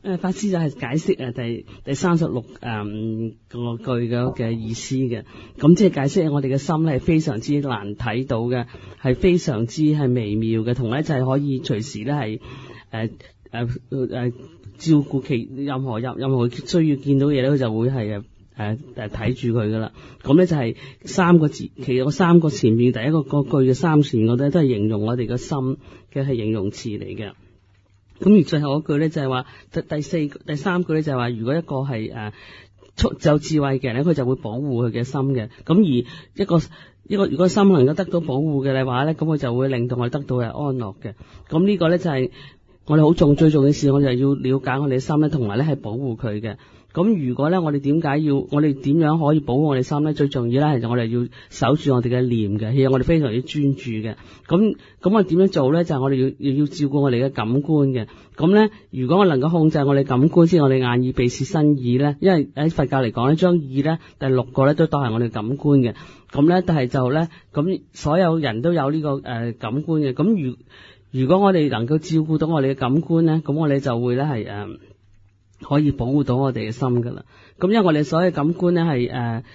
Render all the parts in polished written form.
法師就係解釋第36個句嘅意思嘅，咁即係解釋我哋嘅心咧係非常之難睇到嘅，係非常之係微妙嘅，同咧就係可以隨時咧係照顧其任何需要見到嘢咧，佢就會係睇住佢噶啦。咁咧就係三個字，其實三個前面第一個句嘅三前嗰啲都係形容我哋嘅心嘅係形容詞嚟嘅。咁而最後一句咧就係話第三句咧就係話，如果一個係有智慧嘅人咧，佢就會保護佢嘅心嘅。咁而一個如果心能夠得到保護嘅話咧，咁佢就會令到我哋得到係安樂嘅。咁呢個咧就係我哋好最重嘅事，我哋要了解我哋嘅心咧，同埋咧係保護佢嘅。咁如果咧我哋點樣可以保護我哋心咧？最重要咧係我哋要守住我哋嘅念嘅，其實我哋非常之專注嘅。咁我哋點樣做咧？就係我哋要照顧我哋嘅感官嘅。咁咧，如果我能夠控制我哋感官，先我哋眼耳鼻舌身意咧，因為喺佛教嚟講咧，將意咧第6個咧都當係我哋感官嘅。咁咧，但係就咧，咁所有人都有呢個感官嘅。咁如果我哋能夠照顧到我哋嘅感官咧，咁我哋就會咧係可以保護到我哋嘅心噶啦。咁因為我哋所有感官咧係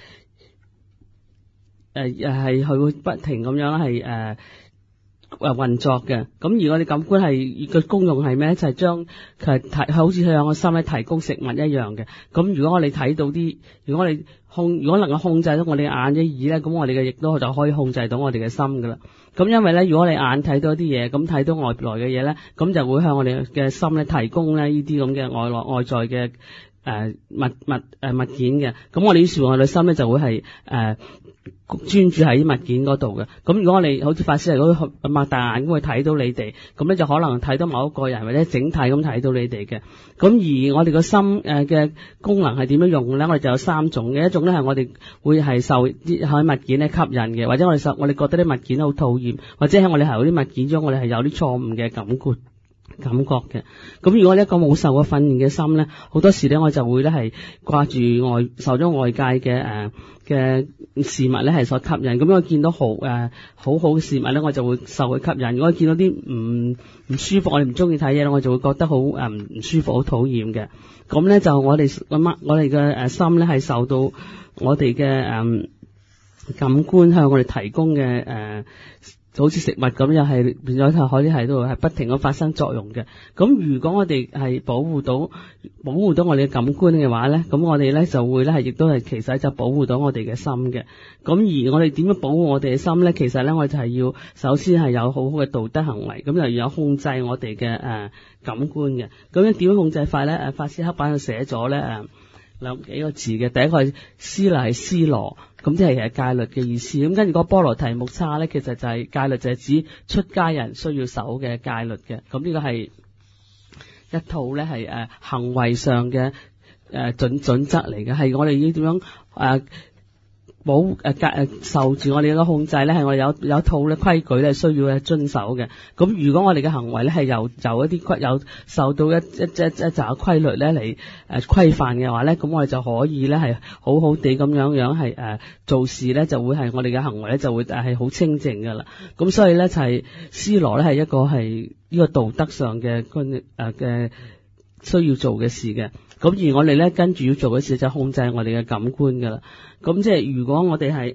係佢會不停咁樣係運作嘅。咁而我哋感官係個功用係咩？就係將佢好似向個心咧提供食物一樣嘅。咁如果我哋睇到如果能夠控制到我哋嘅眼嘅耳咧，咁我哋嘅亦都就可以控制到我哋嘅心噶啦。咁因為咧，如果你眼睇到一啲嘢，咁睇到外來嘅嘢咧，咁就會向我哋嘅心咧提供咧呢啲咁嘅外在嘅物件嘅。咁我哋於是我哋心咧就會係專注喺物件嗰度嘅。咁如果我哋好似法師嚟講，擘大眼咁去睇到你哋，咁咧就可能睇到某一個人或者整體咁睇到你哋嘅。咁而我哋個心嘅功能係點樣用咧？我哋就有3種嘅。一種咧係我哋會係受啲喺物件咧吸引嘅，或者我哋覺得啲物件好討厭，或者喺我哋係有啲物件中我哋係有啲錯誤嘅感覺嘅。咁如果一個冇受過訓練嘅心咧，好多時咧我就會咧係掛住受咗外界嘅事物咧係所吸引。咁我見到好好嘅事物咧，我就會受佢吸引。如果見到啲唔舒服，我哋唔中意睇嘢咧，我就會覺得好唔舒服，好討厭嘅。咁咧就我哋嘅心咧係受到我哋嘅感官向我哋提供嘅好似食物咁，又係變咗可以喺度係不停咁發生作用嘅。咁如果我哋係保護到我哋嘅感官嘅話咧，咁我哋咧就會咧係亦都係其實就保護到我哋嘅心嘅。咁而我哋點樣保護我哋嘅心咧？其實咧我哋就係要首先係有好好嘅道德行為，咁又要有控制我哋嘅感官嘅。咁樣點樣控制法咧？法師黑板度寫咗咧兩幾個字嘅。第一個係思係思羅。咁即係戒律嘅意思。咁跟住個波羅提木叉咧，其實就係戒律，就係指出家人需要守嘅戒律嘅。咁呢個係一套咧係行為上嘅準則嚟嘅，係我哋要點樣受住我哋嘅控制咧，係我哋有一套咧規矩咧需要咧遵守嘅。咁如果我哋嘅行為咧係由一啲有受到一紮規律咧嚟規範嘅話咧，咁我哋就可以咧係好好地咁樣係做事咧，就會係我哋嘅行為咧就會係好清淨噶啦。咁所以咧就係思羅咧係一個係呢個道德上嘅嘅需要做嘅事嘅。咁而我哋咧跟住要做嘅事就控制我哋嘅感官噶啦。咁即係如果我哋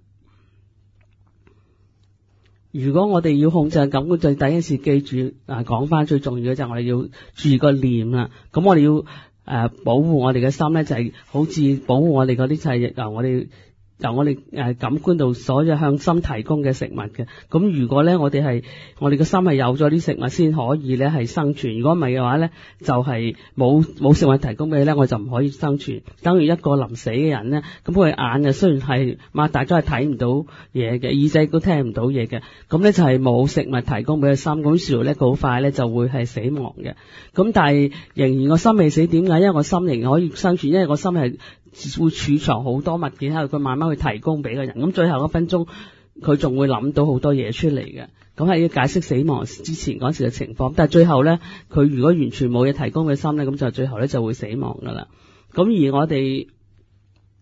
要控制感官，最第一件事記住講翻最重要嘅就係我哋要注意個念啦。咁我哋要保護我哋嘅心咧，就係好似保護我哋嗰啲就係由我哋感官度所有向心提供嘅食物嘅。咁如果咧我哋個心係有咗啲食物先可以咧係生存，如果唔係嘅話咧就係冇食物提供俾你咧，我就唔可以生存。等於一個臨死嘅人咧，咁佢眼雖然係擘大咗係睇唔到嘢嘅，耳仔都聽唔到嘢嘅，咁咧就係冇食物提供俾佢心，咁於是乎咧佢好快咧就會係死亡嘅。咁但係仍然個心未死，點解？因為個心仍然可以生存，因為個心係會儲藏好多物件喺度，佢慢慢去提供俾個人。咁最後1分鐘，佢仲會諗到好多嘢出嚟嘅。咁係要解釋死亡之前嗰時嘅情況。但係最後咧，佢如果完全冇嘢提供嘅心咧，咁就最後咧就會死亡噶啦。咁而我哋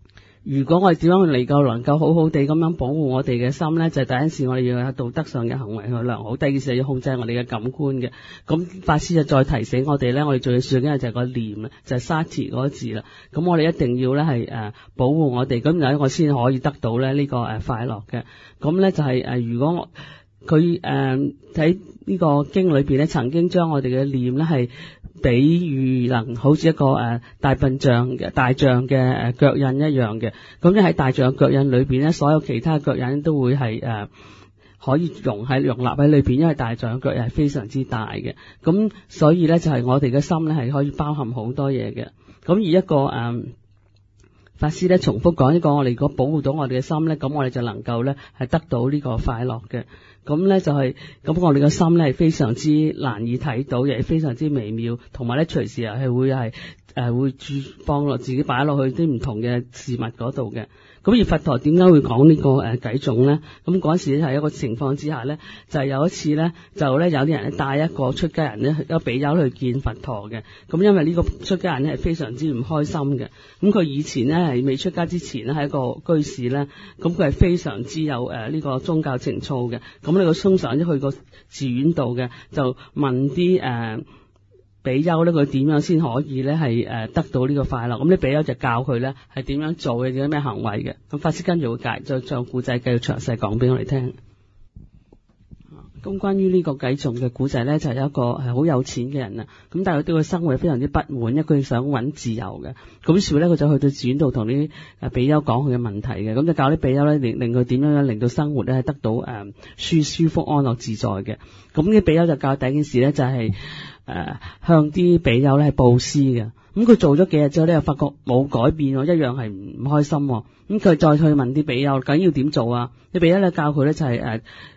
如果我哋點樣能夠好好地咁樣保護我哋嘅心咧，就係第一件事我哋要有道德上嘅行為去良好，第二件事要控制我哋嘅感官嘅。咁法師就再提醒我哋咧，我哋最緊要就係個念啦，就係沙字嗰個字啦。咁我哋一定要咧係保護我哋，咁然後我先可以得到咧呢個快樂嘅。咁咧就係如果佢喺呢個經裏邊咧，曾經將我哋嘅念咧係比喻能好似一個大象嘅腳印一樣嘅。咁咧喺大象嘅腳印裏邊咧，所有其他腳印都會係可以容納喺裏邊，因為大象嘅腳印係非常之大嘅。咁所以咧就係我哋嘅心咧係可以包含好多嘢嘅。咁而一個法師咧重複講一個，我哋如果保護到我哋嘅心咧，咁我哋就能夠咧係得到呢個快樂嘅。咁咧就係咁，我哋嘅心咧係非常之難以睇到，亦係非常之微妙，同埋咧隨時係會放落自己擺落去啲唔同嘅事物嗰度嘅。咁而佛陀點解會講呢個偈頌咧？咁嗰陣時係一個情況之下咧，就係有一次咧，就咧有啲人咧帶一個出家人咧，一個比丘去見佛陀嘅。咁因為呢個出家人咧係非常之唔開心嘅。咁佢以前咧係未出家之前咧係一個居士咧，咁佢係非常之有呢個宗教情操嘅。咁呢個通常去個寺院度嘅，就問啲比丘咧，佢點樣先可以咧係得到呢個快樂？咁啲比丘就教佢咧係點樣做嘅，有咩行為嘅。咁法師跟住會就將古仔繼續詳細講俾我哋聽。咁關於呢個偈頌嘅古仔咧，就係有一個係好有錢嘅人啊。咁但係佢對佢生活非常之不滿，因為佢想揾自由嘅。咁於是咧，佢就去到寺院度同啲比丘講佢嘅問題嘅。咁就教啲比丘咧令佢點樣令到生活咧係得到舒服安樂自在嘅。咁啲比丘就教第一件事咧就係向啲比丘咧係布施嘅。咁佢做咗幾日之後咧，又發覺冇改變，一樣係唔開心。咁佢再去問啲比丘，究竟要點做啊？啲比丘咧教佢咧就係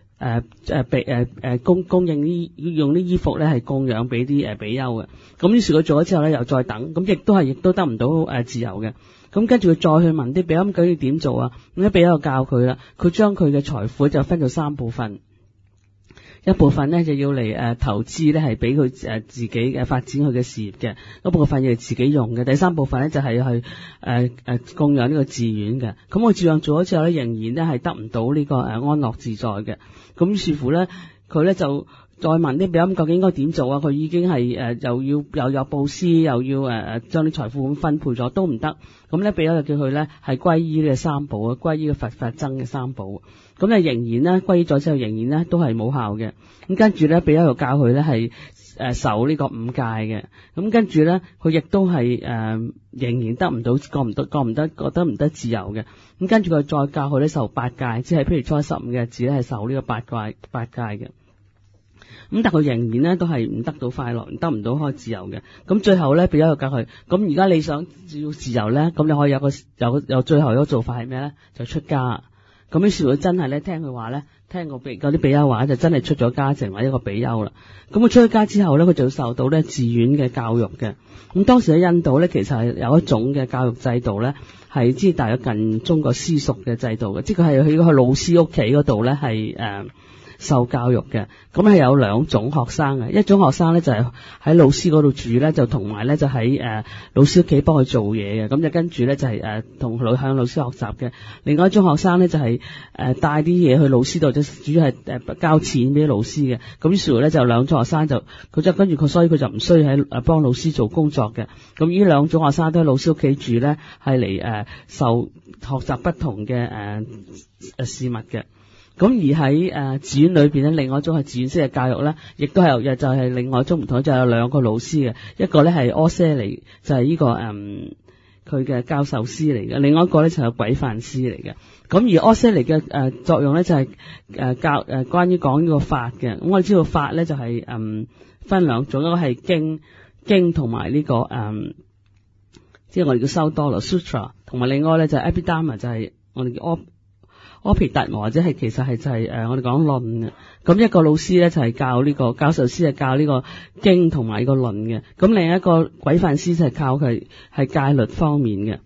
供應用啲衣服咧係供養俾啲比丘嘅。咁於是佢做咗之後咧，又再等，咁亦都得唔到自由嘅。咁跟住佢再去問啲比丘，究竟要點做啊？咁啲比丘就教佢啦，佢將佢嘅財富就分做3部分。一部分咧就要嚟投資咧，係俾佢自己嘅發展佢嘅事業嘅；一部分要嚟自己用嘅；第3部分咧就係去供養呢個寺院嘅。咁我照樣做咗之後咧，仍然咧係得唔到呢個安樂自在嘅。咁於是乎咧，佢咧就再問啲比丘究竟應該點做啊？佢已經係又有布施，又要將啲財富咁分配咗，都唔得。咁咧比丘就叫佢咧係歸依呢個三寶啊，歸依個佛法僧嘅三寶。咁咧仍然咧歸依咗之後，仍然咧都係冇效嘅。咁跟住咧比丘又教佢咧係守呢個5戒嘅。咁跟住咧佢亦都係仍然得唔到覺得唔得自由嘅。咁跟住佢再教佢咧受8戒，即係譬如初15嘅日子咧係受呢個8戒嘅。咁但佢仍然咧都係唔得到快樂，得唔到開自由嘅。咁最後咧比丘又教佢，咁而家你想要自由咧，咁你可以有最後一個做法係咩咧？就出家。咁於是佢真係咧聽佢話咧，聽過嗰啲比丘話就真係出咗家，成為一個比丘啦。咁佢出咗家之後咧，佢就受到咧寺院嘅教育嘅。咁當時喺印度咧，其實係有一種嘅教育制度咧，係即係大約近中國私塾嘅制度嘅，即係佢係去老師屋企嗰度咧係受教育嘅。咁係有2種學生嘅，一種學生咧就係喺老師嗰度住咧，就同埋咧就喺老師屋企幫佢做嘢嘅。咁就跟住咧就係向老師學習嘅。另外一種學生咧就係帶啲嘢去老師度，就主要係交錢俾老師嘅。咁於是乎咧就2種學生就佢就跟住佢，所以佢就唔需要喺幫老師做工作嘅。咁呢2種學生都喺老師屋企住咧，係嚟學習不同嘅事物嘅。咁而喺寺院裏邊咧，另外一種係寺院式嘅教育咧，亦都係就係另外一種唔同，就有2個老師嘅，一個咧係阿闍黎，就係呢個佢嘅教授師嚟嘅，另外一個咧就係軌範師嚟嘅。咁而阿闍黎嘅作用咧就係教關於講呢個法嘅。咁我哋知道法咧就係分2種，一個係經同埋呢個即係我哋叫修多羅 Sutra， 同埋另外咧就係 Abhidhamma， 就係我哋叫阿毗達摩，或者係其實係就係我哋講論嘅。咁一個老師咧就係教呢個教授師係教呢個經同埋呢個論嘅。咁另一個軌範師就係靠佢係戒律方面嘅。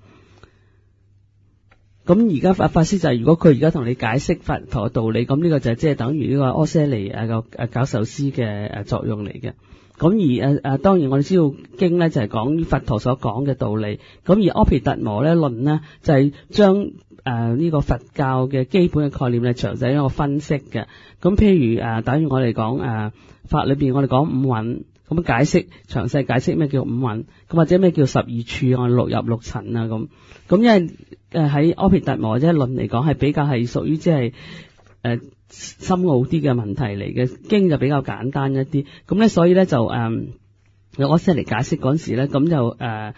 咁而家法師就係如果佢而家同你解釋佛陀嘅道理，咁呢個就即係等於呢個阿闍黎個教授師嘅作用嚟嘅。 咁而當然我哋知道經咧就係講佛陀所講嘅道理，咁而阿毗達摩咧論呢，就係將呢個佛教嘅基本嘅概念咧詳細一個分析嘅。咁譬如等於我哋講法裏邊我哋講五蘊，咁詳細解釋咩叫五蘊，咁或者咩叫12處，我哋六入六塵啊咁因為喺阿毗達摩即係論嚟講係比較係屬於即係深奧啲嘅問題嚟嘅，經就比較簡單一啲，咁咧所以咧就我先嚟解釋嗰陣時咧，咁就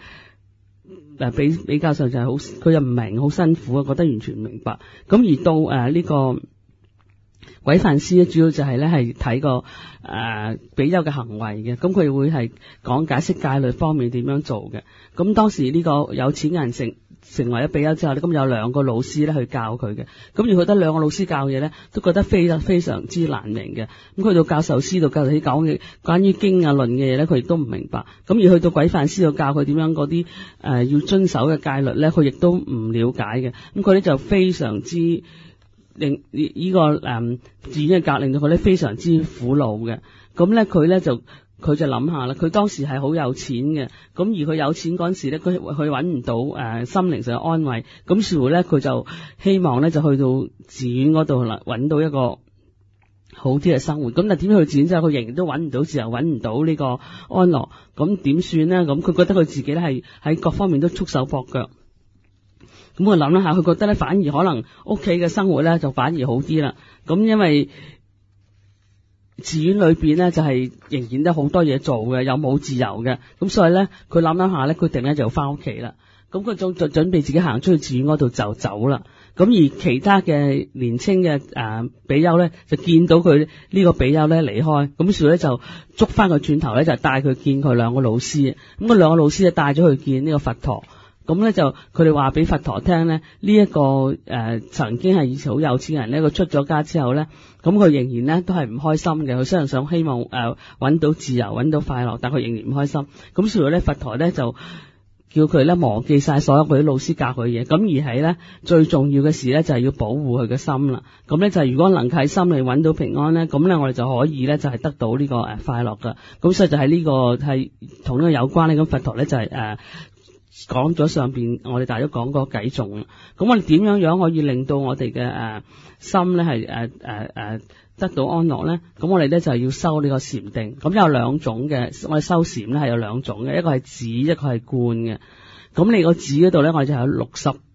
比較上就係好，佢又唔明，好辛苦啊，覺得完全唔明白。咁而到呢個軌範師咧，主要就係咧係睇個比丘嘅行為嘅，咁佢會係講解釋戒律方面點樣做嘅。咁當時呢個有錢人成為咗比丘之後咧，咁有兩個老師咧去教佢嘅，咁而佢得兩個老師教嘢咧，都覺得非常之難明嘅。咁去到教授師度教授師講嘅關於經論嘅嘢咧，佢亦都唔明白。咁而去到軌範師度教佢點樣嗰啲要遵守嘅戒律咧，佢亦都唔了解嘅。咁佢咧就非常之令呢個寺院嘅教令到佢咧非常之苦惱嘅。咁咧佢就諗下啦，佢當時係好有錢嘅，咁而佢有錢嗰陣時咧，佢揾唔到心靈上嘅安慰，咁似乎咧佢就希望咧就去到寺院嗰度啦，揾到一個好啲嘅生活。咁但係點樣去寺院之後，佢仍然都揾唔到自由，揾唔到呢個安樂，咁點算呢？咁佢覺得佢自己咧係喺各方面都束手縛腳。咁我諗一下，佢覺得咧反而可能屋企嘅生活咧就反而好啲啦。咁因為寺院裏邊咧就係仍然都好多嘢做嘅，又冇自由嘅，咁所以咧佢諗諗下咧，決定咧就翻屋企啦。咁佢就準備自己行出去寺院嗰度就走啦。咁而其他嘅年青嘅比丘咧就見到佢呢個比丘咧離開，咁於是咧就捉翻佢轉頭咧就帶佢見佢兩個老師。咁嗰兩個老師就帶咗去見呢個佛陀。咁咧就佢哋話俾佛陀聽咧，呢一個曾經係以前好有錢人咧，佢出咗家之後咧，咁佢仍然咧都係唔開心嘅。佢雖然想希望揾到自由，揾到快樂，但佢仍然唔開心。咁所以咧，佛陀咧就叫佢咧忘記晒所有佢啲老師教佢嘅嘢，咁而係咧最重要嘅事咧就係要保護佢嘅心啦。咁咧就係如果能夠喺心裏揾到平安咧，咁咧我哋就可以咧就係得到呢個快樂噶。咁所以就係呢個係同呢個有關咧。咁佛陀咧就係講咗上邊我哋大約講過偈頌啦。咁我哋點樣可以令到我哋嘅心咧係得到安樂咧？咁我哋咧就係要修呢個禪定。咁有兩種嘅，我哋修禪咧係有兩種嘅，一個係止，一個係觀嘅。咁你個止嗰度咧，我哋就有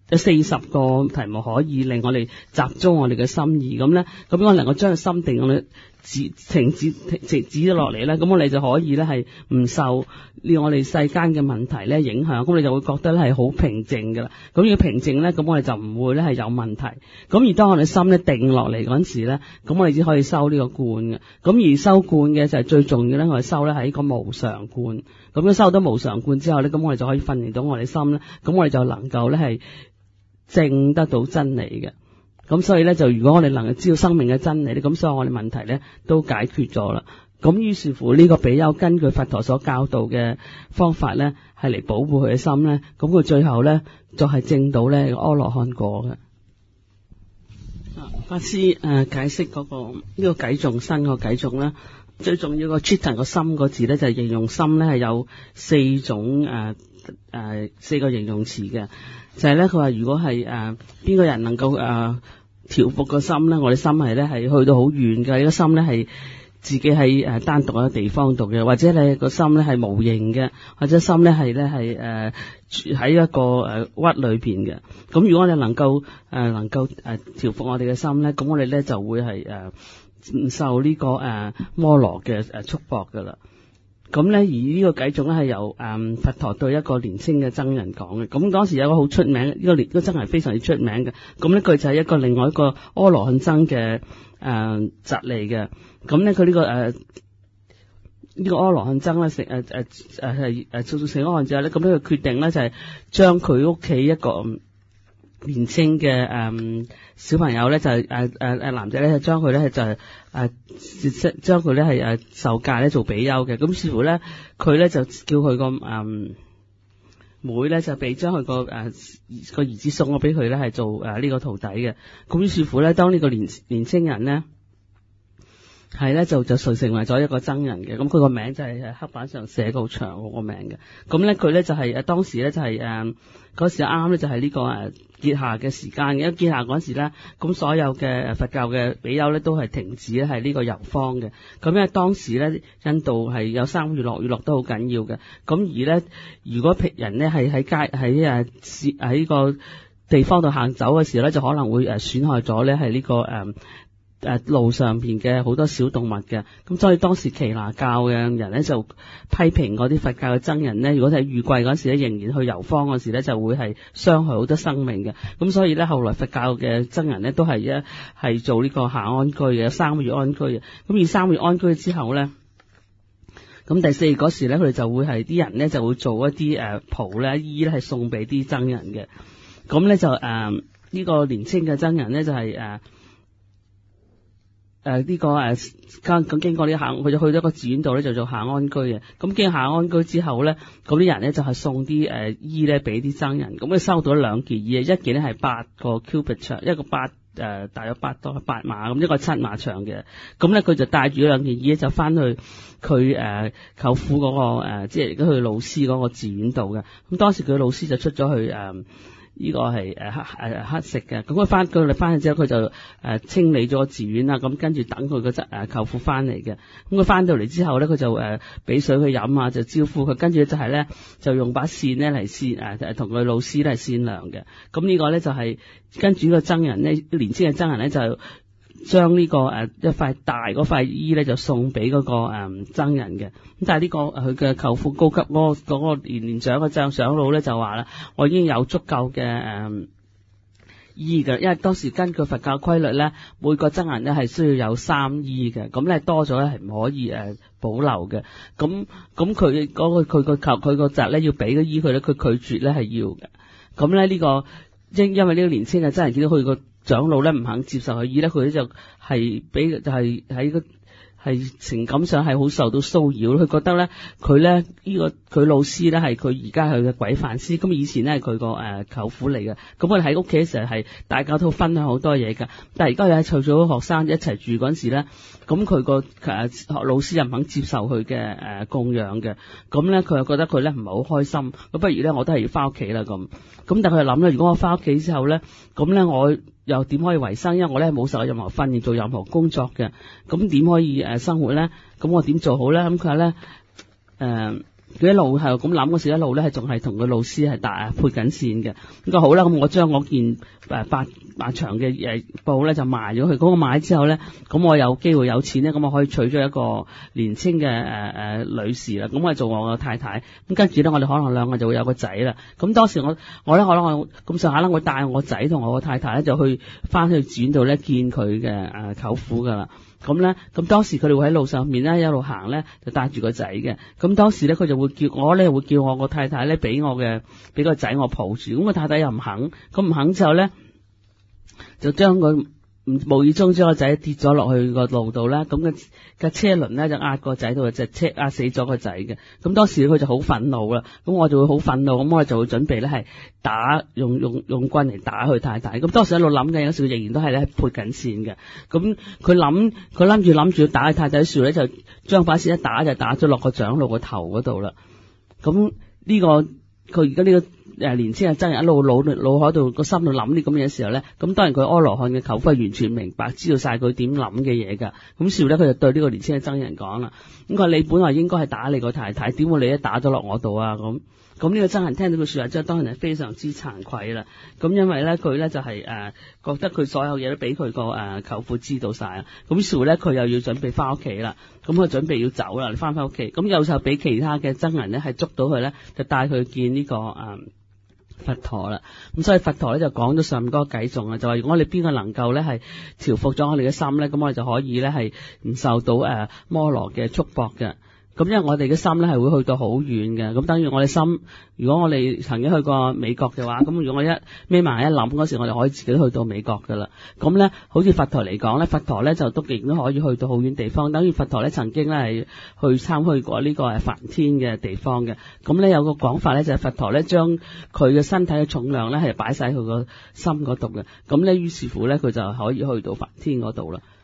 40個題目可以令我哋集中我哋嘅心意。咁咧，咁我能夠將個心定我哋止咗落嚟咧，咁我哋就可以咧係唔受我哋世間嘅問題咧影響，咁你就會覺得咧係好平靜噶啦。咁要平靜咧，咁我哋就唔會咧係有問題。咁而當我哋心咧定落嚟嗰陣時咧，咁我哋只可以修呢個觀嘅。咁而修觀嘅就係最重要咧，我哋修咧係一個無常觀。咁樣修到無常觀之後咧，咁我哋就可以訓練到我哋心咧，咁我哋就能夠咧係證得到真理嘅。咁所以咧，就如果我哋能夠知道生命嘅真理咧，咁所以我哋問題咧都解決咗啦。咁於是乎呢個比丘根據佛陀所教導嘅方法咧，係嚟保護佢嘅心咧，咁佢最後咧就係證到咧阿羅漢果嘅。法師解釋嗰個呢個偈頌新個偈頌咧，最重要個 chitta 個心個字咧就係形容心咧係有4種4個形容詞嘅，就係咧佢話如果係邊個人能夠調伏個心咧，我哋心係咧係去到好遠嘅，呢個心咧係自己喺單獨一個地方度嘅，或者你個心咧係無形嘅，或者心咧係喺一個鬱裏邊嘅。咁如果我哋能夠調伏我哋嘅心咧，咁我哋咧就會係唔受呢個摩羅嘅束縛噶啦。咁咧，而呢個偈頌咧係由佛陀對一個年青嘅僧人講嘅。咁當時有一個好出名，呢個僧人非常之出名嘅。咁呢佢就係一個另外一個阿羅漢僧嘅侄嚟嘅。咁咧佢呢個呢個阿羅漢僧咧做成阿羅漢之後咧，咁呢佢決定咧就係將佢屋企一個年青嘅小朋友咧就係男仔咧就將佢咧就係將佢咧係受戒咧做比丘嘅。咁似乎咧佢咧就叫佢個妹咧就俾將佢個兒子送咗俾佢咧係做呢個徒弟嘅。咁於是乎咧當呢個年青人咧係咧就成為咗一個僧人嘅。咁佢個名就係黑板上寫好長個名嘅。咁咧佢咧就係當時咧就係嗰時啱咧就係呢個結夏嘅時間嘅。因為結夏嗰時咧，咁所有嘅佛教嘅比丘咧都係停止咧係呢個遊方嘅。咁因為當時咧印度係有3月落都好緊要嘅。咁而咧如果僻人咧係喺街喺個地方度行走嘅時候咧，就可能會損害咗咧係呢個路上邊嘅好多小動物嘅。咁所以當時耆那教嘅人咧就批評嗰啲佛教嘅僧人咧，如果係雨季嗰時咧仍然去遊方嗰時咧，就會係傷害好多生命嘅。咁所以咧後來佛教嘅僧人咧都係做呢個夏安居嘅，3月安居嘅。咁而3月安居之後咧，咁第4月嗰時咧，佢哋就會係啲人咧就會做一啲袍咧衣咧係送俾啲僧人嘅。咁咧就呢個年青嘅僧人咧就係呢個經過呢夏，佢就去咗個寺院度咧就做夏安居嘅。咁經夏安居之後咧，嗰啲人咧就係送啲衣咧俾啲僧人。咁佢收到2件衣，一件咧係8個 cubit 長，一個大約8碼咁，一個7碼長嘅。咁咧佢就帶住2件衣就翻去佢舅父嗰個即係佢老師嗰個寺院度嘅。咁當時佢老師就出咗去呢個係乞食嘅。咁佢翻去之後，佢就清理咗寺院啦。咁跟住等佢個舅父翻嚟嘅。咁佢翻到嚟之後咧，佢就俾水佢飲啊，就招呼佢。跟住就係咧就用把扇咧嚟扇同佢老師咧係扇涼嘅。咁呢個咧就係跟住呢個僧人咧，年輕嘅僧人咧就將呢個一塊大嗰塊衣咧就送俾嗰個僧人嘅。咁但係呢個佢嘅舅父高級嗰個年長嘅長老咧就話啦，我已經有足夠嘅衣嘅，因為當時根據佛教規律咧，每個僧人咧係需要有3衣嘅，咁咧多咗咧係唔可以保留嘅。咁佢個侄咧要俾個衣佢咧，佢拒絕咧係要嘅。咁咧呢個因為呢個年青嘅僧人見到佢個長老咧唔肯接受佢衣咧，佢咧就係喺個係情感上係好受到騷擾。佢覺得咧佢咧呢個佢老師咧係佢而家佢嘅軌範師，咁以前咧係佢個舅父嚟嘅。咁我哋喺屋企嘅時候係大家都分享好多嘢㗎，但係而家又係湊咗學生一齊住嗰陣時咧，咁佢個老師又唔肯接受佢嘅供養嘅。咁咧佢又覺得佢咧唔係好開心，咁不如咧我都係要翻屋企啦咁。咁但係佢就諗咧，如果我翻屋企之後咧，咁咧我又點可以維生？因為我咧冇受任何訓練做任何工作嘅，咁點可以生活咧？咁我點做好咧？咁佢話咧佢一路係咁諗嗰時，一路咧係仲係同個老師係配緊線嘅。咁佢好啦，咁我將我件8碼長嘅布咧就賣咗佢。咁我賣之後咧，咁我有機會有錢咧，咁我可以娶咗一個年青嘅女士啦。咁我做我嘅太太。咁跟住咧，我哋可能2個就會有個仔啦。咁當時我咧可能我咁上下啦，我帶我仔同我個太太咧就去翻去寺院度咧見佢嘅舅父噶啦。咁咧，咁當時佢哋會喺路上面咧一路行咧，就帶住個仔嘅。咁當時咧，佢就會叫我個太太咧俾個仔我抱住。咁個太太又唔肯，咁唔肯之後咧，就將佢無意中將個仔跌咗落去個路度啦。咁嘅車輪咧就壓個仔度，隻車壓死咗個仔嘅。咁當時佢就好憤怒啦。咁我就會好憤怒，咁我就會準備咧係用棍嚟打佢太太。咁當時一路諗嘅，有時佢仍然都係咧配緊線嘅。咁佢諗住打佢太太嘅時候咧，就將把線一打就打咗落個長老個頭嗰度啦。咁呢個佢而家呢個年青嘅僧人一路腦海度個心度諗啲咁嘅時候咧，咁當然佢阿羅漢嘅舅父係完全明白知道晒佢點諗嘅嘢噶。咁時候咧，佢就對呢個年青嘅僧人講啦，咁佢話你本來應該係打你個太太，點會你一打咗落我度啊？咁呢個僧人聽到佢說話之後，當然係非常之慚愧啦。咁因為咧佢咧就係覺得佢所有嘢都俾佢個舅父知道晒啦。咁時候咧佢又要準備翻屋企啦，咁佢準備要走啦，翻屋企。咁有時候俾其他嘅僧人咧係捉到佢咧，就帶佢見呢個佛陀啦。咁所以佛陀咧就講咗上面嗰個偈頌啊，就話如果我哋邊個能夠咧係調伏咗我哋嘅心咧，咁我哋就可以咧係唔受到摩羅嘅束縛嘅。咁因為我哋嘅心咧係會去到好遠嘅，咁等於我哋心，如果我哋曾經去過美國嘅話，咁如果我一眯埋一諗嗰時，我哋可以自己去到美國噶啦。咁咧，好似佛陀嚟講咧，佛陀咧就都亦都可以去到好遠地方。等於佛陀咧曾經咧係去參去過呢個係梵天嘅地方嘅。咁咧有個講法咧就係佛陀咧將佢嘅身體嘅重量咧係擺晒佢個心嗰度嘅。咁咧於是乎咧佢就可以去到梵天嗰度啦。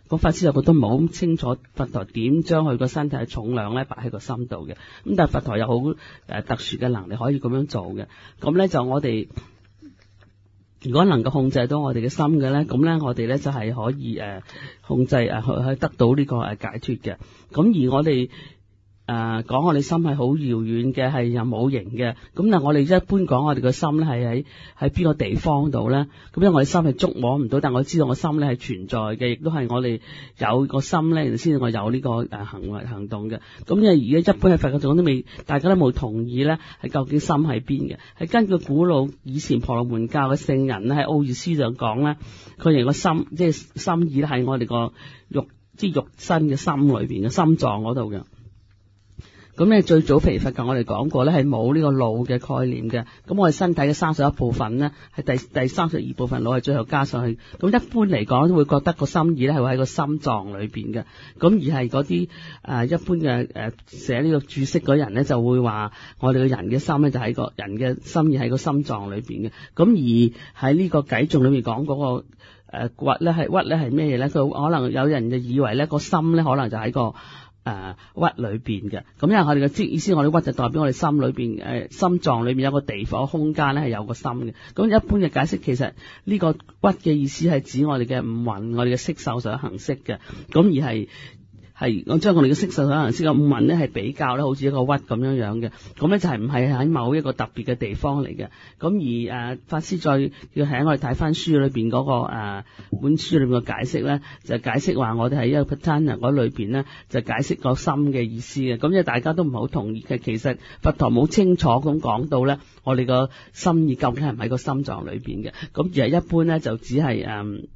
個法師就覺得唔係好清楚佛陀點將佢個身體嘅重量咧擺喺個心度嘅。咁但係佛陀有好特殊嘅能力可以咁樣做嘅。咁咧就我哋如果能夠控制到我哋嘅心嘅咧，咁咧我哋咧就係可以控制去得到呢個解脫嘅。咁而我哋講我哋心係好遙遠嘅，係又冇形嘅。咁嗱，我哋一般講我哋個心咧係喺邊個地方度咧？咁因為我哋心係觸摸唔到，但我知道我心咧係存在嘅，亦都係我哋有個心咧，先至我有呢個行動嘅。咁因為而家一般嘅佛教仲都未，大家都冇同意咧，係究竟心喺邊嘅？係根據古老以前婆羅門教嘅聖人咧，喺奧義書上講咧，佢認為個心即係心意咧喺我哋個肉身嘅心裏邊嘅心臟嗰度嘅。咁咧最早譬如佛教我哋講過咧，係冇呢個腦嘅概念嘅。咁我哋身體嘅31部分咧，係第32部分腦係最後加上去。咁一般嚟講都會覺得個心意咧係會喺個心臟裏邊嘅。咁而係嗰啲一般嘅寫呢個注釋嗰人咧，就會話我哋嘅人嘅心咧就喺個人嘅心意喺個心臟裏邊嘅。咁而喺呢個偈頌裏面講嗰個鬱咧係咩嘢咧？佢可能有人就以為咧個心咧可能就喺個鬱裏邊嘅。咁因為我哋嘅意思，我哋鬱就代表我哋心裏邊心臟裏邊有個地方空間咧係有個心嘅。咁一般嘅解釋，其實呢個鬱嘅意思係指我哋嘅五蘊，我哋嘅色受想行識嘅。咁而係我將我哋嘅色受想行識嘅五蘊咧係比較咧，好似一個鬱咁樣樣嘅。咁咧就係唔係喺某一個特別嘅地方嚟嘅。咁而法師再要喺我哋睇翻書裏邊嗰個本書裏邊嘅解釋咧，就解釋話我哋喺一個 Patana 嗰裏邊咧，就解釋個心嘅意思嘅。咁即係大家都唔係好同意嘅。其實佛陀冇清楚咁講到咧，我哋個心意究竟係唔喺個心臟裏邊嘅。咁而係一般咧就只係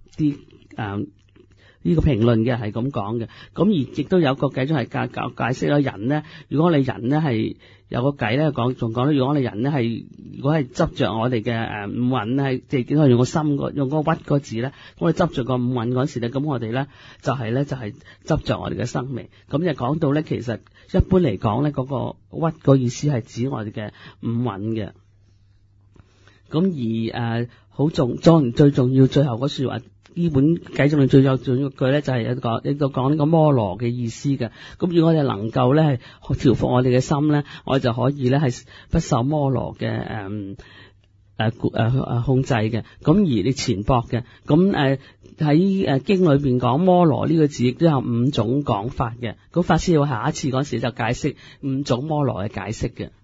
呢個評論嘅係咁講嘅。咁而亦都有個偈中係解釋咗人咧，如果你人咧係有個偈咧仲講咧，如果我哋人咧係如果係執着我哋嘅五蘊咧，即係用個心用個鬱個字咧，我哋執着個五蘊嗰時咧，咁我哋咧就係執着我哋嘅生命。咁就講到咧，其實一般嚟講咧，嗰個鬱個意思係指我哋嘅五蘊嘅。咁而最重要最後嗰說話。呢本偈頌最有重要句咧，就係一個講呢個摩羅嘅意思嘅。咁如果我哋能夠咧係調伏我哋嘅心咧，我哋就可以咧係不受摩羅嘅控制嘅。咁而你纏縛嘅，咁喺經裏邊講摩羅呢個字亦都有5種講法嘅。咁法師要下一次嗰時就解釋5種摩羅嘅解釋嘅。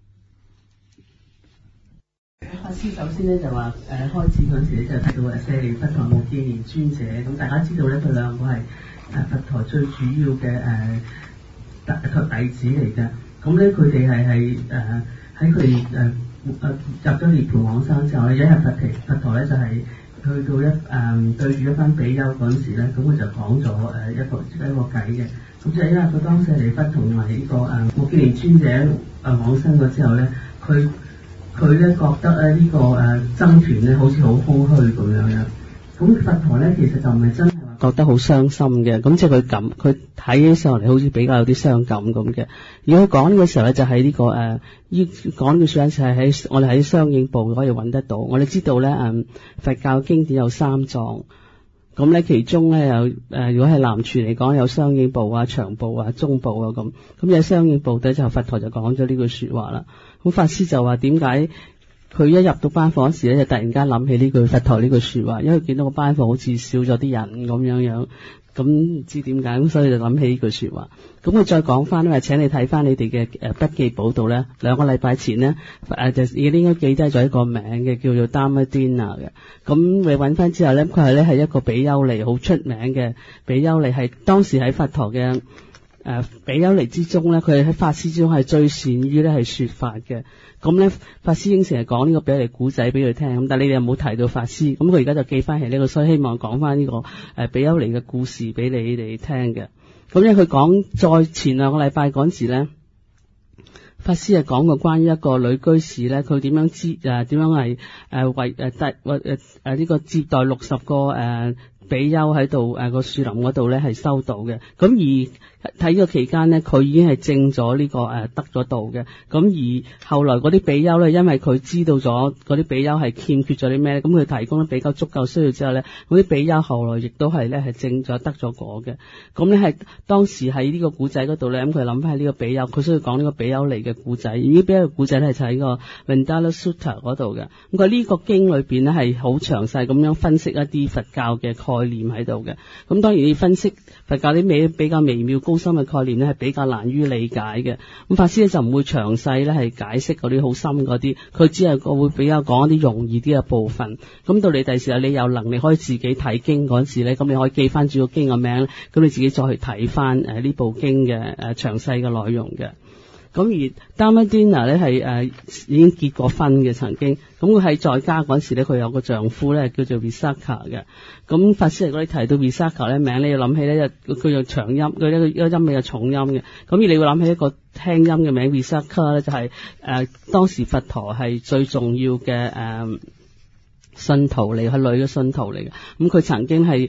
法師首先咧就話開始嗰陣時咧就提到舍利弗同目犍連尊者，咁大家知道咧佢兩個係佛陀最主要嘅弟子嚟嘅。咁咧佢哋係喺佢哋入咗涅槃往生之後咧，有一日佛陀咧就係去到對住一班比丘嗰陣時咧，咁佢就講咗一個偈嘅。咁就因為佢當舍利弗同埋呢個目犍連尊者往生咗之後咧，佢咧覺得呢個僧團咧好似好空虛咁樣。咁佛陀咧其實就唔係真係話覺得好傷心嘅，咁即係佢睇起上嚟好似比較有啲傷感咁嘅。如果講呢個時候咧，就係呢個講嘅說話係喺我哋喺相應部可以揾得到。我哋知道咧佛教經典有3藏，咁咧其中咧有如果係南傳嚟講有相應部啊、長部啊、中部啊咁有相應部底就佛陀就講咗呢句說話啦。咁法師就話點解佢一入到班房時咧，就突然間諗起呢句佛陀呢句說話，因為見到個班房好似少咗啲人咁樣，咁唔知點解，咁所以就諗起呢句說話。咁佢再講翻咧，請你睇翻你哋嘅筆記簿度咧，2個禮拜前咧就已經應該記低咗一個名嘅，叫做 Dhammadinna 嘅。咁你揾翻之後咧，佢係一個比丘尼，好出名嘅比丘尼，係當時喺佛陀嘅比丘尼之中咧，佢喺法師之中係最善於咧係說法嘅。咁咧法師應成日講呢個比丘尼古仔俾佢聽，咁但係你哋有冇提到法師？咁佢而家就記翻起呢個，所以希望講翻呢個比丘尼嘅故事俾你哋聽嘅。咁因為佢講再前2個禮拜嗰陣時咧，法師係講過關於一個女居士咧，佢點樣係為呢個接待60個比丘喺度個樹林嗰度咧係收到嘅。咁而喺呢個期間呢，佢已經係證咗呢個得咗道嘅。咁而後來嗰啲比丘咧，因為佢知道咗嗰啲比丘係欠缺咗啲咩，咁佢提供得比較足夠需要之後咧，嗰啲比丘後來亦都係咧係證咗得咗果嘅。咁咧係當時喺呢個古仔嗰度咧，咁佢諗翻喺呢個比丘，佢需要講呢個比丘尼嘅古仔。而呢比丘嘅古仔咧就喺個 Vendala Sutta 嗰度嘅。咁佢呢個經裏邊咧係好詳細咁樣分析一啲佛教嘅概念喺度嘅。咁當然你分析佛教啲比較微妙高深嘅概念咧係比較難於理解嘅。咁法師咧就唔會詳細咧係解釋嗰啲好深嗰啲，佢只係會比較講一啲容易啲嘅部分。咁到你第時你有能力可以自己睇經嗰陣時咧，咁你可以記翻住個經嘅名，咁你自己再去睇翻呢部經嘅詳細嘅內容嘅。咁而 Dhammadinna 咧係已經結過婚嘅曾經，咁佢喺在家嗰時咧，佢有個丈夫咧叫做 Visakha 嘅。咁法師如果你提到 Visakha 咧名，你要諗起咧佢有長音，佢一個音比較重音嘅。咁而你會諗起一個輕音嘅名 Visakha 咧，就係當時佛陀係最重要嘅信徒嚟，係女嘅信徒嚟嘅。咁佢曾經係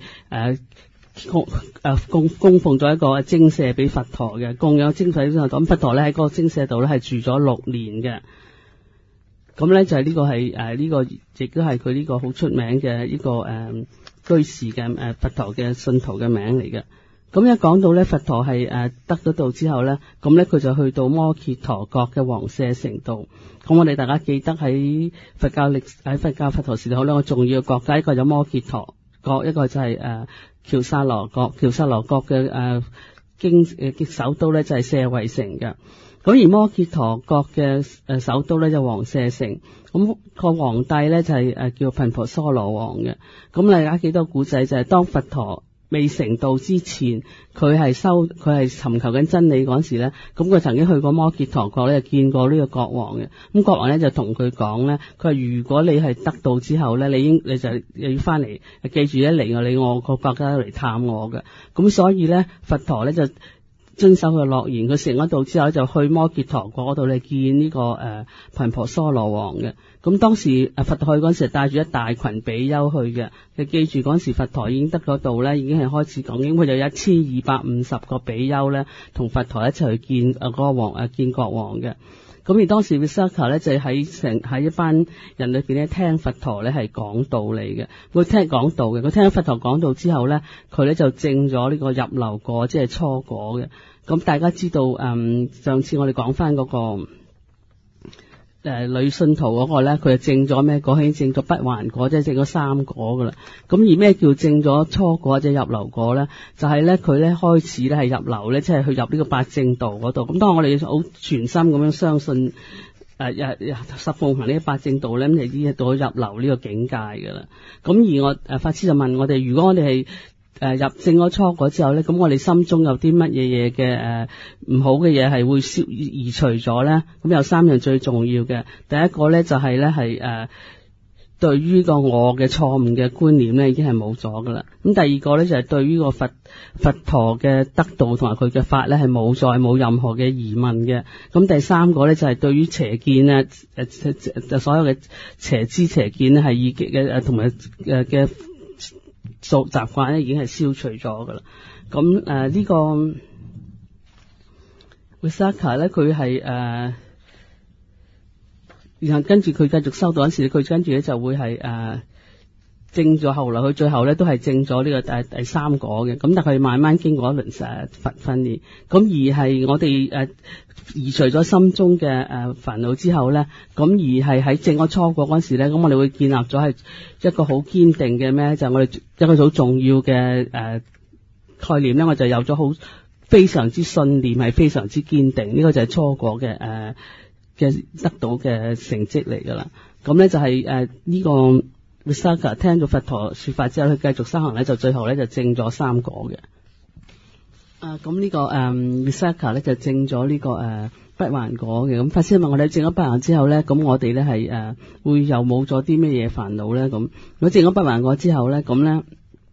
供奉咗一個精舍俾佛陀嘅，供養精舍之後，咁佛陀咧喺嗰個精舍度咧係住咗6年嘅。咁咧就係呢個係呢個亦都係佢呢個好出名嘅呢個居士嘅佛陀嘅信徒嘅名嚟嘅。咁一講到咧佛陀係得咗道之後咧，咁咧佢就去到摩羯陀國嘅王舍城度。咁我哋大家記得喺佛教佛陀時代有兩個重要嘅國家，一個就摩羯陀國，一個就係喬薩羅國。喬薩羅國嘅首都咧就係舍衛城嘅。咁而摩羯陀國嘅首都咧就王舍城。咁個皇帝咧就係叫頻婆娑羅王嘅。咁大家記得古仔就係當佛陀未成道之前，佢係尋求緊真理嗰時咧，咁佢曾經去過摩羯陀國咧，見過呢個國王嘅。咁國王咧就同佢講咧，佢話如果你係得道之後咧，你就要翻嚟，記住一嚟我個國家嚟探我嘅。咁所以咧，佛陀咧就遵守佢嘅諾言，佢成咗道之後就去摩羯陀國嗰度嚟見呢個頻婆娑羅王嘅。咁當時佛陀去嗰時帶住一大群比丘去嘅，你記住嗰時佛陀已經得咗道咧，已經係開始講經，佢就1250個比丘咧同佛陀一齊去見嗰個王見國王嘅。咁而當時 Visakha 咧就喺一班人裏邊咧聽佛陀咧係講道嚟嘅，佢聽講道嘅，佢聽咗佛陀講道之後咧，佢咧就證咗呢個入流果，即係初果嘅。咁大家知道上次我哋講翻嗰個女信徒嗰個咧，佢就證咗咩果？已經證咗不還果，即係證咗3果噶啦。咁而咩叫證咗初果即係入流果咧？就係咧佢咧開始咧係入流咧，即係去入呢個八正道嗰度。咁當我哋好全心咁樣相信十奉行呢八正道咧，咁你已經到入流呢個境界噶啦。咁而我法師就問我哋，如果我哋係入證咗初果之後咧，咁我哋心中有啲乜嘢嘅唔好嘅嘢係會移除咗咧？咁有3樣最重要嘅，第一個咧就係咧係對於個我嘅錯誤嘅觀念咧已經係冇咗噶啦。咁第二個咧就係對於個佛陀嘅得道同埋佢嘅法咧係冇任何嘅疑問嘅。咁第三個咧就係對於邪見啊所有嘅邪知邪見咧係已經嘅同埋嘅習慣咧已經係消除咗噶啦。咁呢個 Visakha 咧佢係然後跟住佢繼續修道嗰時，佢跟住咧就會係證咗，後來佢最後咧都係證咗呢個第3果嘅。咁但係佢慢慢經過一輪佛訓練，咁而係我哋移除咗心中嘅煩惱之後咧，咁而係喺證咗初果嗰時咧，咁我哋會建立咗係一個好堅定嘅咩？就係、我哋一個好重要嘅概念咧，我就有咗好非常之信念，係非常之堅定。呢、這個就係初果嘅得到嘅成績嚟噶啦。咁咧就係呢個 Visakha 聽咗佛陀說法之後，佢繼續修行咧，就最後咧就證咗3果嘅。咁呢個Visakha 咧就證咗呢個不還果嘅。咁法師問我哋證咗不還之後咧，咁我哋咧係會又冇咗啲咩嘢煩惱咧？咁如果證咗不還果之後咧，咁咧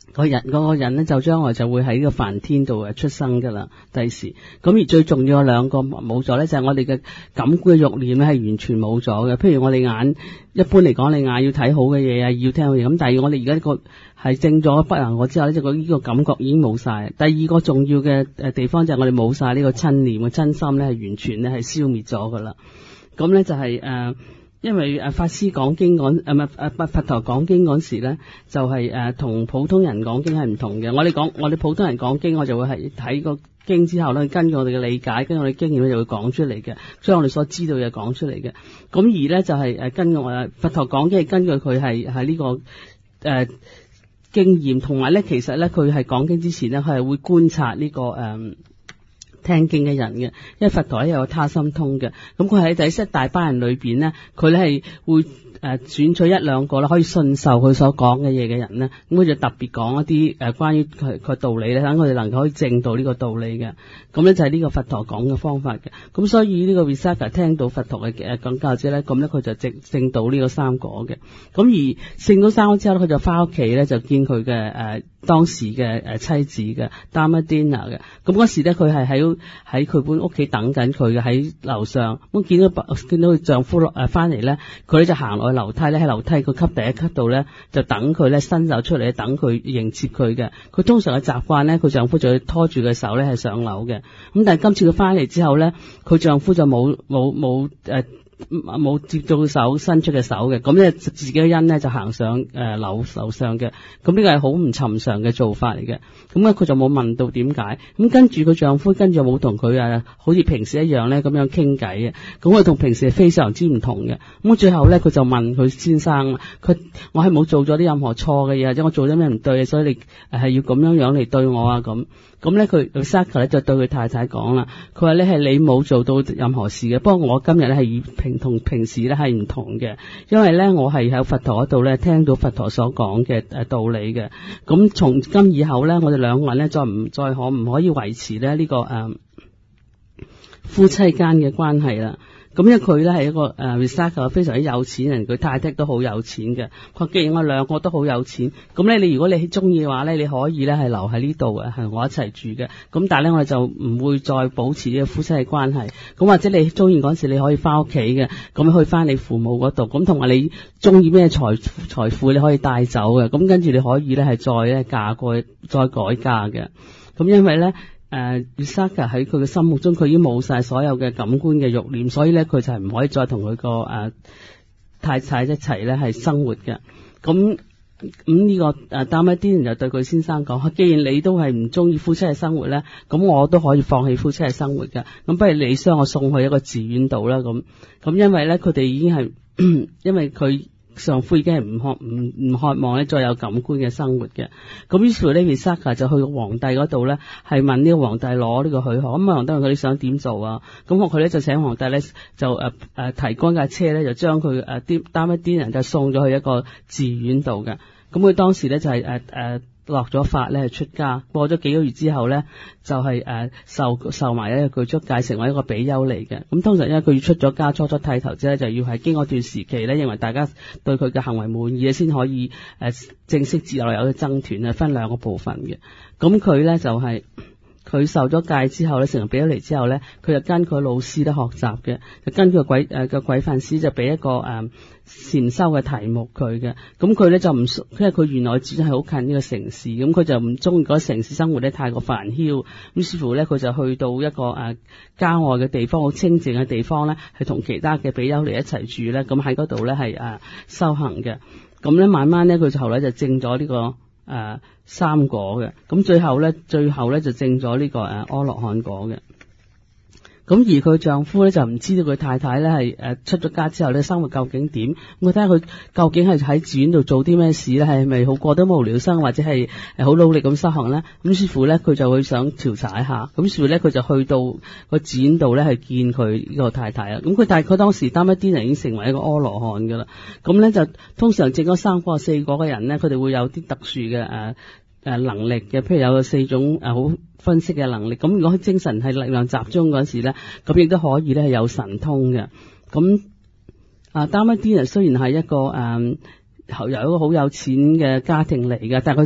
嗰個人咧就將來就會喺個梵天度出生噶啦，第時。咁而最重要有兩個冇咗咧，就係我哋嘅感官嘅慾念咧係完全冇咗嘅。譬如我哋眼，一般嚟講，你眼要睇好嘅嘢啊，要聽好嘢。咁但係我哋而家呢個係正咗不能我之後咧，就呢個感覺已經冇晒。第二個重要嘅地方就係我哋冇晒呢個親念嘅真心咧，係完全咧係消滅咗噶啦。咁咧就係因為法師講經佛陀講經嗰時咧，就係同普通人講經係唔同嘅。我哋普通人講經，我就會係睇個經之後咧，根據我哋嘅理解，根據我哋經驗咧，就會講出嚟嘅，將我哋所知道嘅講出嚟嘅。咁而咧就係根據佛陀講經，係根據佢係呢個經驗，同埋咧其實咧佢係講經之前咧，佢係會觀察呢個聽經嘅人嘅，因為佛陀咧有他心通嘅，咁佢喺第一大班人裏邊咧，佢咧係會選取一兩個咧可以信受佢所講嘅嘢嘅人咧，咁佢就特別講一啲關於佢道理咧，等佢哋能夠可以證到呢個道理嘅。咁咧就係呢個佛陀講嘅方法嘅。咁所以呢個 Visakha 聽到佛陀嘅講教之後咧，咁咧佢就證到呢個三果嘅。咁而證到三果之後咧，佢就翻屋企咧就見佢嘅當時嘅妻子嘅 Dharmadina 嘅。咁嗰時咧佢係喺佢本屋企等緊佢嘅，喺樓上。咁見到佢丈夫翻嚟咧，佢咧就行落去樓梯咧，喺樓梯個級第一級度咧就等佢咧伸手出嚟，等佢迎接佢嘅。佢通常嘅習慣咧，佢丈夫就會拖住佢手咧係上樓嘅。咁但係今次佢翻嚟之後咧，佢丈夫就冇接到手伸出嘅手嘅，咁咧自己嘅因咧就行上樓上嘅，咁呢個係好唔尋常嘅做法嚟嘅。咁咧佢就冇問到點解，咁跟住佢丈夫跟住冇同佢好似平時一樣咧咁樣傾偈嘅，咁佢同平時係非常之唔同嘅。咁最後咧佢就問佢先生，我係冇做咗啲任何錯嘅嘢，或者我做咗咩唔對，所以你係要咁樣嚟對我啊咁。咁咧佢 Visakha 咧就對佢太太講啦，佢話咧係你冇做到任何事嘅，不過我今日咧係同平時咧係唔同嘅，因為咧我係喺佛陀嗰度咧聽到佛陀所講嘅道理嘅。咁從今以後咧，我哋兩個人咧再可唔可以維持咧呢個夫妻間嘅關係啦？咁因為佢咧係一個Visakha 非常之有錢人，佢太太都好有錢嘅。佢話既然我兩個都好有錢，咁咧如果你中意嘅話咧，你可以咧係留喺呢度嘅，係我一齊住嘅。咁但係咧我哋就唔會再保持呢個夫妻嘅關係。咁或者你中意嗰時你可以翻屋企嘅，咁去翻你父母嗰度。咁同埋你中意咩財富你可以帶走嘅。咁跟住你可以咧係再咧嫁過去，再改嫁嘅。咁因為咧Visakha 喺佢嘅心目中，佢已經冇晒所有嘅感官嘅慾念，所以咧佢就係唔可以再同佢個太太一齊咧係生活嘅。咁呢個Dharmadina就對佢先生講，既然你都係唔中意夫妻嘅生活咧，咁我都可以放棄夫妻嘅生活嘅。咁不如你將我送去一個寺院度啦。咁因為咧佢哋已經係因為佢丈夫已經係唔渴望咧再有感官嘅生活嘅。咁於是乎呢 Visakha 就去到皇帝嗰度咧，係問呢個皇帝攞呢個許可。咁皇帝問佢你想點做啊？咁佢咧就請皇帝咧就提供架車咧，就將佢Dharmadina就送咗去一個寺院度嘅。咁佢當時咧就係落咗法咧係出家，過咗幾個月之後咧就係受埋一個具足戒，成為一個比丘嚟嘅。咁通常因為佢要出咗家，初剃頭之後就要係經過段時期咧，認為大家對佢嘅行為滿意先可以正式自由有去僧團，分兩個部分嘅。咁佢咧就係佢受咗戒之後咧，成為比丘尼之後咧，佢就跟佢老師咧學習嘅，就跟佢個軌範師就俾一個禪修嘅題目佢嘅。咁佢咧就唔，因為佢原來住係好近呢個城市，咁佢就唔中意嗰個城市生活咧太過煩囂，咁似乎咧佢就去到一個郊外嘅地方，好清靜嘅地方咧，係同其他嘅比丘尼一齊住咧，咁喺嗰度咧係修行嘅。咁咧慢慢咧佢就後來就證咗呢個三果嘅，咁最後咧就證咗呢個阿羅漢果嘅。咁而佢丈夫咧就唔知道佢太太咧係出咗家之後咧生活究竟點。咁佢睇下佢究竟係喺寺院度做啲咩事咧，係咪好過得無聊生，或者係好努力咁修行咧？咁似乎咧佢就會想調查一下。咁似乎咧佢就去到個寺院度咧係見佢呢個太太啊。咁佢當時Dharmadina已經成為一個阿羅漢噶啦。咁咧就通常證咗三果四果嘅人咧，佢哋會有啲特殊嘅能力嘅，譬如有4種好分析嘅能力。咁如果佢精神係力量集中嗰時咧，咁亦都可以咧係有神通嘅。咁Dharmadina雖然係一個由一個好有錢嘅家庭嚟嘅，但係佢即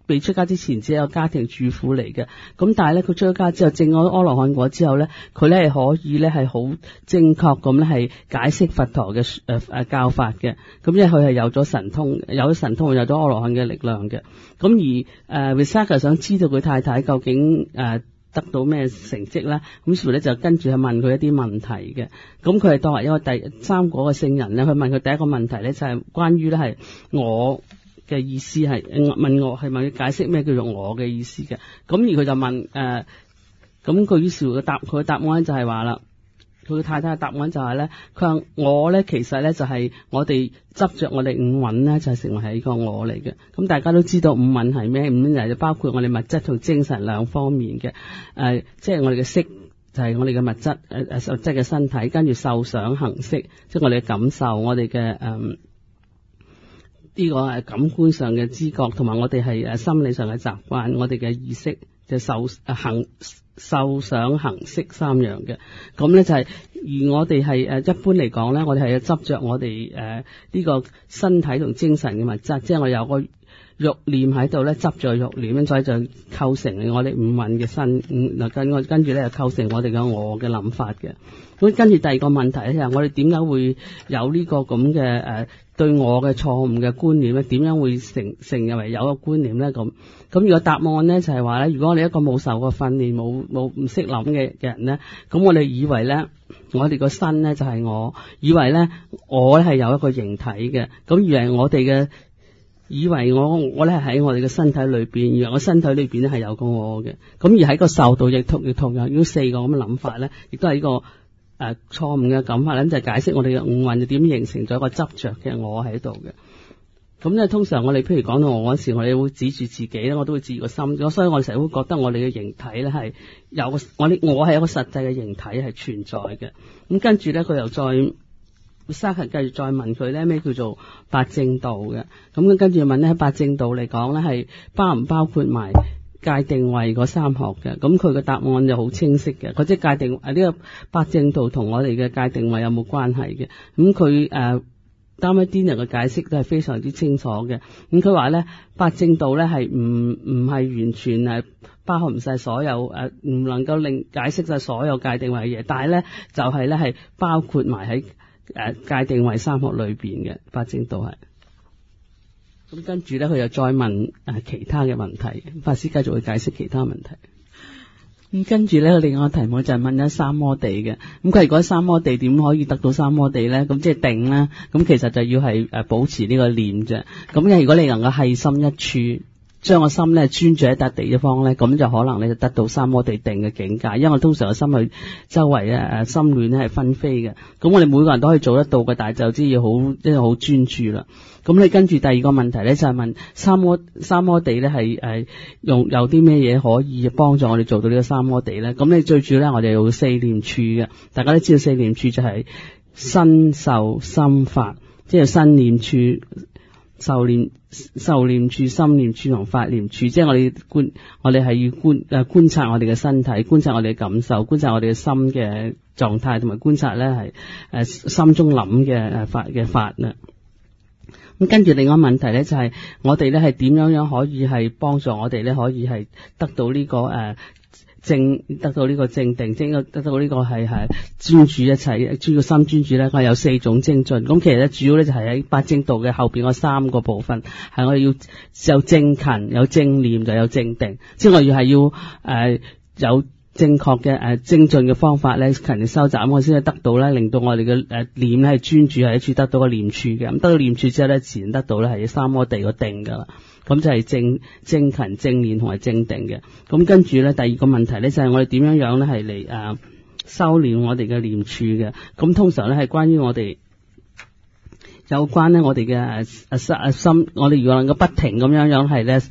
未出家之前只係一個家庭主婦嚟嘅，咁但係咧佢出咗家之後證咗阿羅漢果之後咧，佢咧係可以咧係好正確咁咧係解釋佛陀嘅教法嘅，咁因為佢係有咗神通，有咗阿羅漢嘅力量嘅，咁而Visakha 想知道佢太太究竟得到咩成績咧？咁所以咧就跟住去問佢一啲問題嘅。咁佢係當為一個第三果嘅聖人咧，佢問佢第一個問題咧就係關於咧係我嘅意思係問我係咪解釋咩叫做我嘅意思嘅。咁而佢就問咁佢於是佢嘅答案就係話啦。佢太太嘅答案就係咧，佢話我咧其實咧就係我哋執着我哋五蘊咧就係成為係一個我嚟嘅。咁大家都知道五蘊係咩？五蘊就包括我哋物質同精神兩方面嘅。即係我哋嘅色就係我哋嘅物質實質嘅身體，跟住受想行識，即係我哋嘅感受，我哋嘅呢個係感官上嘅知覺，同埋我哋係心理上嘅習慣，我哋嘅意識就受想行識三樣嘅。咁咧就係而我哋係一般嚟講咧，我哋係執着我哋呢個身體同精神嘅物質，即係我有個欲念喺度咧，執着欲念，所以就構成我哋五蘊嘅身。跟住咧就構成我哋嘅我嘅諗法嘅。咁跟住第二個問題咧就係我哋點解會有呢個咁嘅對我嘅錯誤嘅觀念咧？點樣會成為有個觀念咧？咁如果答案咧就係話咧，如果我哋一個冇受過訓練、冇唔識諗嘅人咧，咁我哋以為咧，我哋個身咧就係我，以為咧我係有一個形體嘅，咁以為我哋嘅。以為我咧係喺我哋嘅身體裏邊，以為我身體裏邊咧係有個我嘅，咁而喺個受度亦同樣，如果四個咁嘅諗法咧，亦都係呢個錯誤嘅諗法咧，就係解釋我哋嘅五蘊就點形成咗一個執着嘅我喺度嘅。咁咧通常我哋譬如講到我嗰時，我哋會指住自己咧，我都會指住個心，所以我哋成日會覺得我哋嘅形體咧係有我係一個實際嘅形體係存在嘅。咁跟住咧佢又再。Visakha繼續再問佢咧咩叫做八正道嘅，咁跟住問咧八正道嚟講咧係包唔包括埋戒定慧嗰三學嘅，咁佢嘅答案就好清晰嘅，佢即係戒定呢個八正道同我哋嘅戒定慧有冇關係嘅，咁佢Dharma Dina嘅解釋都係非常之清楚嘅，咁佢話咧八正道咧係唔係完全包含唔晒所有唔能夠令解釋晒所有戒定慧嘅嘢，但係咧就係咧係包括埋喺戒定慧三學裏邊嘅八正道係，咁跟住咧佢又再問其他嘅問題，法師繼續會解釋其他問題。咁跟住咧佢另外個題目就係問咗三摩地嘅，咁佢如果三摩地點可以得到三摩地咧？咁即係定啦，咁其實就要係保持呢個念啫。咁如果你能夠繫心一處，將個心咧專注喺笪地方咧，咁就可能你就得到三摩地定嘅境界。因為我通常個心去周圍心亂咧係紛飛嘅，咁我哋每個人都可以做得到嘅，但係就知要好專注啦。咁你跟住第二個問題咧就係問三摩地咧係用有啲咩嘢可以幫助我哋做到呢個三摩地咧？咁你最主要咧我哋用四念處嘅，大家都知道四念處就係身受心法，即係身念處。受念處、心念處同法念處，即係我哋係要觀察我哋嘅身體，觀察我哋嘅感受，觀察我哋嘅心嘅狀態，同埋觀察咧係心中諗嘅法啦。咁跟住另外一個問題咧就係我哋咧係點樣可以係幫助我哋咧可以係得到呢個得到呢個正定，得到呢個係專注一切，專個心專注咧，我有四種精進。咁其實咧主要咧就係喺八正道嘅後邊嗰三個部分，係我哋要有正勤、有正念就有正定，即係我要有正確嘅精進嘅方法咧，勤力收集，咁我先至得到咧，令到我哋嘅念咧係專注喺一處，得到個念處嘅。咁得到念處之後咧，自然得到咧係三摩地個定噶啦。咁就係正勤、正念同埋正定嘅。咁跟住咧，第二個問題咧就係我哋點樣咧係嚟修煉我哋嘅念處嘅。咁通常咧係關於我哋有關咧我哋嘅心，我哋如果能夠不停咁樣係咧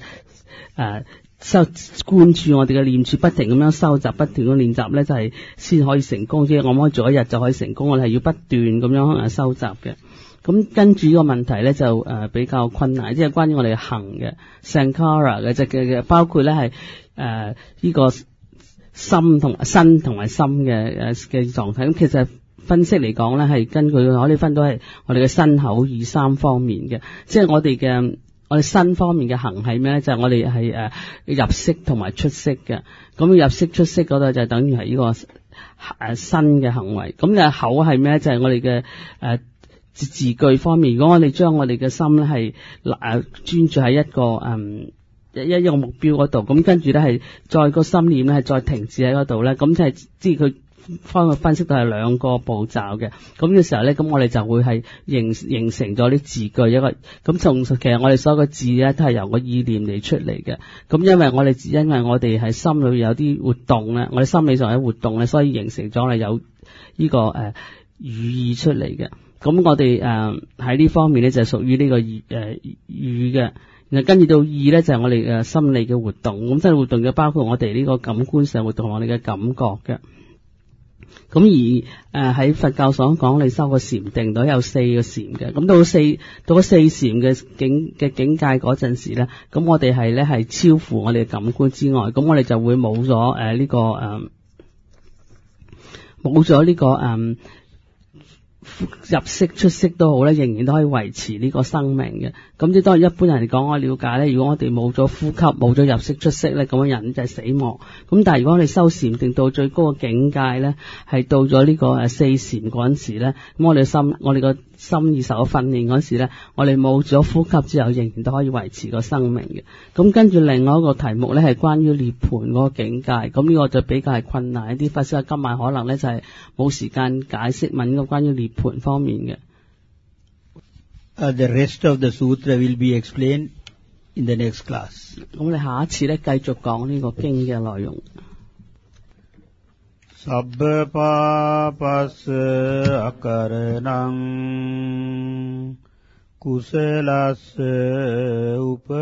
關注我哋嘅念處，不停咁樣收集，不斷咁練習咧，就係先可以成功。即係我可以做一日就可以成功，我哋係要不斷咁樣收集嘅。咁跟住呢個問題咧就比較困難，即係關於我哋行嘅 Sankhara 嘅，即係包括咧係呢個心同身同埋心嘅狀態。咁其實分析嚟講咧係根據我哋分到係我哋嘅身口意三方面嘅，即係我哋嘅我哋身方面嘅行係咩咧？就係、是、我哋係入息同埋出息嘅。咁入息出息嗰度就等於係呢個身嘅行為。咁就口係咩？就係、是、我哋嘅字句方面。如果我哋將我哋嘅心咧係專注喺一個一個目標嗰度，咁跟住咧係再個心念咧係再停止喺嗰度咧，咁就係即係佢方分析到係兩個步驟嘅。咁嘅時候咧，咁我哋就會係形成咗啲字句一個。咁從其實我哋所有嘅字咧都係由個意念嚟出嚟嘅。咁因為我哋係心裏有啲活動咧，我哋心理上有活動咧，所以形成咗我哋有呢個語意出嚟嘅。咁我哋喺呢方面咧就係屬於呢個語嘅。然後跟住到意咧就係我哋嘅心理嘅活動。咁心理活動嘅包括我哋呢個感官上活動，我哋嘅感覺嘅。咁而喺佛教所講，你修個禪定都有4個禪嘅。咁到4禪嘅境界嗰陣時咧，咁我哋係超乎我哋嘅感官之外，咁我哋就會冇咗呢個入息出息都好咧，仍然都可以維持呢個生命嘅。咁即係當然一般人嚟講，我了解咧，如果我哋冇咗呼吸，冇咗入息出息咧，咁樣人就係死亡。咁但係如果我哋修禪定到最高嘅境界咧，係到咗呢個4禪嗰陣時咧，咁我哋個心意受咗訓練嗰時咧，我哋冇咗呼吸之後，仍然都可以維持個生命嘅。咁跟住另外一個題目咧係關於涅槃嗰個境界，咁呢個就比較係困難一啲。法師今晚可能咧就係冇時間解釋問個關於涅槃方面嘅。 The rest of the sutra will be explained in the next class. 咁我哋下一次咧繼續講呢個經嘅內容。 Sabbha papassa akaranam kusalassa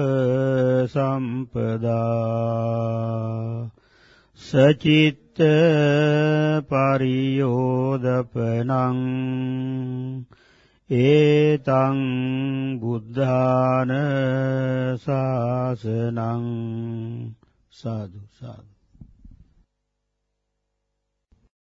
upasampada sacitta pariyodapanam etang buddhana sasanam sadhu sadhu